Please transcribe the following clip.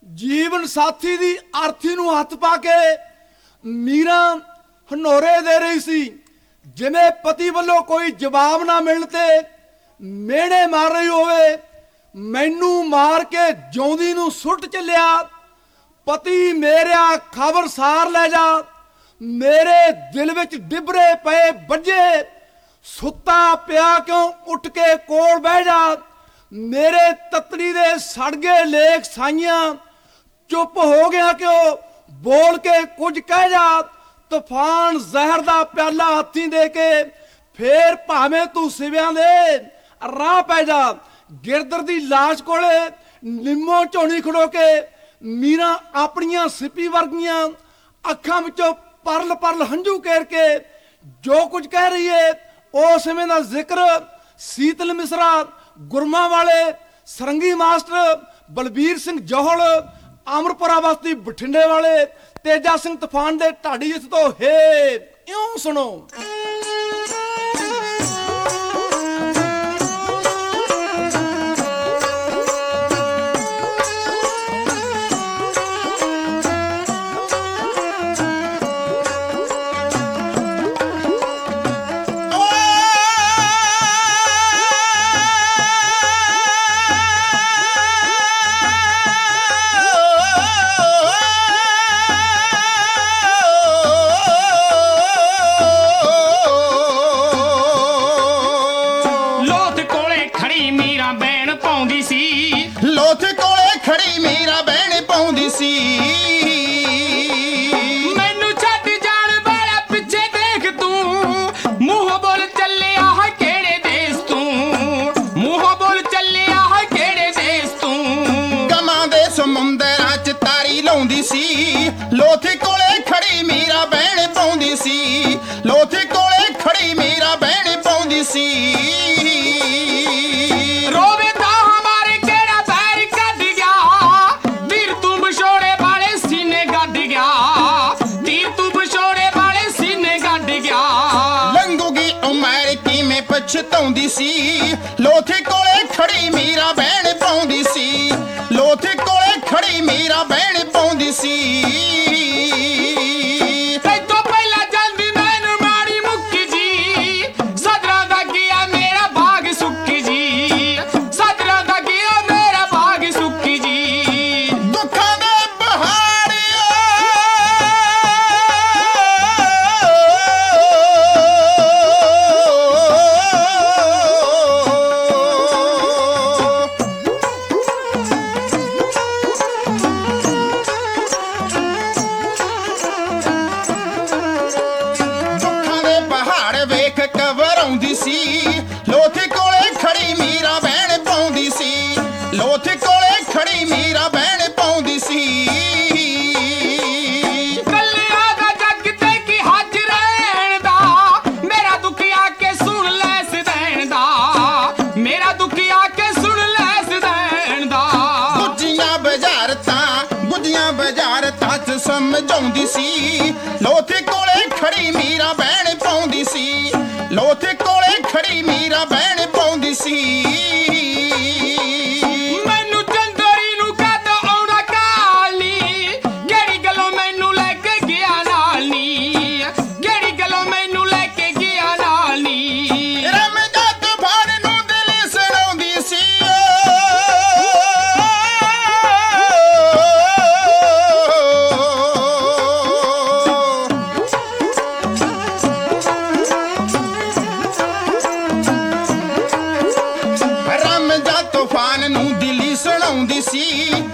ਜੀਵਨ ਸਾਥੀ ਦੀ ਅਰਥੀ ਨੂੰ ਹੱਥ ਪਾ ਕੇ ਮੀਰਾ ਹਨੋਰੇ ਦੇ ਰਹੀ ਸੀ। ਜਿਵੇਂ ਪਤੀ ਵੱਲੋਂ ਕੋਈ ਜਵਾਬ ਨਾ ਮਿਲਣ ਤੇ ਮਿਹਣੇ ਮਾਰ ਰਹੀ ਹੋਵੇ, ਮੈਨੂੰ ਮਾਰ ਕੇ ਜਿਉਂਦੀ ਨੂੰ ਸੁੱਟ ਚੱਲਿਆ। ਪਤੀ ਮੇਰਿਆ ਖਬਰਸਾਰ ਲੈ ਜਾ, ਮੇਰੇ ਦਿਲ ਵਿੱਚ ਡਿਬਰੇ ਪਏ ਵੱਜੇ। ਸੁੱਤਾ ਪਿਆ ਕਿਉਂ ਉੱਠ ਕੇ ਕੋਲ ਬਹਿ ਜਾ, ਮੇਰੇ ਤਤੜੀ ਦੇ ਸੜ ਗਏ ਲੇਖ ਸਾਈਆਂ। ਚੁੱਪ ਹੋ ਗਿਆ ਕਿਉਂ ਬੋਲ ਕੇ ਕੁਝ ਕਹਿ ਜਾ, ਤੂਫਾਨ ਜ਼ਹਿਰ ਦਾ ਪਿਆਲਾ ਹੱਥੀਂ ਦੇ ਕੇ ਫੇਰ ਭਾਵੇਂ ਤੂੰ ਸਿਵਿਆਂ ਦੇ ਰਾਹ ਪੈ ਜਾ। ਗਿਰਦਰ ਦੀ ਲਾਸ਼ ਕੋਲੇ ਨਿੰਮੋ ਝੋਣੀ ਖੜੋ ਕੇ ਮੀਰਾ ਆਪਣੀਆਂ ਸਿੱਪੀ ਵਰਗੀਆਂ ਅੱਖਾਂ ਵਿੱਚੋਂ ਪਰਲ ਪਰਲ ਹੰਝੂ ਕੇਰ ਕੇ ਜੋ ਕੁਝ ਕਹਿ ਰਹੀ ਏ ਉਸ ਸਮੇਂ ਦਾ ਜ਼ਿਕਰ ਸੀਤਲ ਮਿਸਰਾ, ਗੁਰਮਾ ਵਾਲੇ, ਸਰੰਗੀ ਮਾਸਟਰ ਬਲਬੀਰ ਸਿੰਘ ਜੋਹਲ, ਅਮਰਪੁਰਾ ਬਸਤੀ ਬਠਿੰਡੇ ਵਾਲੇ, ਤੇਜਾ ਸਿੰਘ ਤੂਫਾਨ ਦੇ ਢਾਡੀ ਜਿੱਤ ਤੋਂ ਹੇ ਇਉਂ ਸੁਣੋ। ਲੋਥ ਕੋਲੇ ਖੜੀ ਮੀਰਾ ਬਹਿਣ ਪਾਉਂਦੀ ਸੀ। ਮੈਨੂੰ ਛੱਡ ਜਾਣ ਵਾਲਾ ਪਿੱਛੇ ਦੇਖ ਤੂੰ, ਮੂੰਹ ਬੋਲ ਚੱਲਿਆ ਹੈ ਕਿਹੜੇ ਦੇਸ ਤੂੰ, ਮੂੰਹ ਬੋਲ ਚੱਲਿਆ ਹੈ ਕਿਹੜੇ ਦੇਸ ਤੂੰ। ਗਮਾਂ ਦੇ ਸਮੁੰਦਰਾਂ 'ਚ ਤਾਰੀ ਲਾਉਂਦੀ ਸੀ। ਲੋਥ ਕੋਲੇ ਖੜੀ ਮੀਰਾ ਬਹਿਣ ਪਾਉਂਦੀ ਸੀ। ਲੋਥ ਕੋਲੇ ਖੜੀ ਮੀਰਾ ਬਹਿਣ ਪਾਉਂਦੀ ਸੀ। ਪਛਤਾਉਂਦੀ ਸੀ। ਲੋਥ ਕੋਲੇ ਖੜੀ ਮੀਰਾ ਬਹਿਣ ਪਾਉਂਦੀ ਸੀ। ਲੋਥ ਕੋਲੇ ਖੜੀ ਮੀਰਾ ਬਹਿਣ ਪਾਉਂਦੀ ਸੀ। ਤੈਥੋਂ ਪਹਿਲਾਂ ਜਲਦੀ ਮੈਨੂੰ ਮਾੜੀ ਮੁੱਕੀ ਜੀ, ਸਦਰਾਂ ਦਾ ਗਿਆ ਮੇਰਾ ਬਾਗ ਸੁੱਕੀ ਜੀ, ਸਦਰਾਂ ਦਾ ਗਿਆ ਮੇਰਾ ਬਾਗ ਸੁੱਕੀ ਜੀ। ਦੁੱਖਾਂ ਦੇ ਪਹਾੜੀਆਂ ਘਬਰਾਉਂਦੀ ਸੀ। ਲੋਥ ਕੋਲੇ ਖੜੀ ਮੀਰਾ ਬਹਿਣ ਪਾਉਂਦੀ ਸੀ। ਲੋਥ ਕੋਲੇ ਖੜੀ ਮੀਰਾ ਬਹਿਣ ਪਾਉਂਦੀ ਸੀ। ਕੱਲਿਆਂ ਦਾ ਜੱਗ ਤੇ ਕੀ ਹੱਜ ਰਹਿਣ ਦਾ, ਮੇਰਾ ਦੁੱਖ ਆ ਕੇ ਸੁਣ ਲੈ ਸਦੈਣ ਦਾ, ਮੇਰਾ ਦੁੱਖ ਆ ਕੇ ਸੁਣ ਲੈ ਸਦੈਣ ਦਾ। ਗੁੱਜੀਆਂ ਬਜ਼ਾਰਤਾਂ 'ਚ ਸਮਝਾਉਂਦੀ ਸੀ। ਲੋਥ ਕੋਲੇ ਖੜੀ ਮੀਰਾ ਬਹਿਣ ਪਾਉਂਦੀ ਸੀ। ਲੋਥ ਕੋਲੇ ਖੜੀ ਮੀਰਾ ਬਹਿਣ ਪਾਉਂਦੀ ਸੀ। ਮੈਨੂੰ ਚੰਦਰੀ ਨੂੰ ਕਦ ਆਉਣਾ ਕਾਲ ਨੀ, ਕਿਹੜੀ ਗੱਲੋਂ ਮੈਨੂੰ ਲੈ ਕੇ ਗਿਆ ਨਾਲ ਨੀ, ਕਿਹੜੀ ਗੱਲੋਂ ਮੈਨੂੰ ਲੈ ਕੇ ਗਿਆ ਨਾਲ ਨੀ। ਰਮਦਾ ਤੂਫਾਨ ਨੂੰ ਦਿਲ ਸੁਣਾਉਂਦੀ ਸੀ। ਤੂਫਾਨ ਨੂੰ ਦਿਲੀ ਸੁਣਾਉਂਦੀ ਸੀ।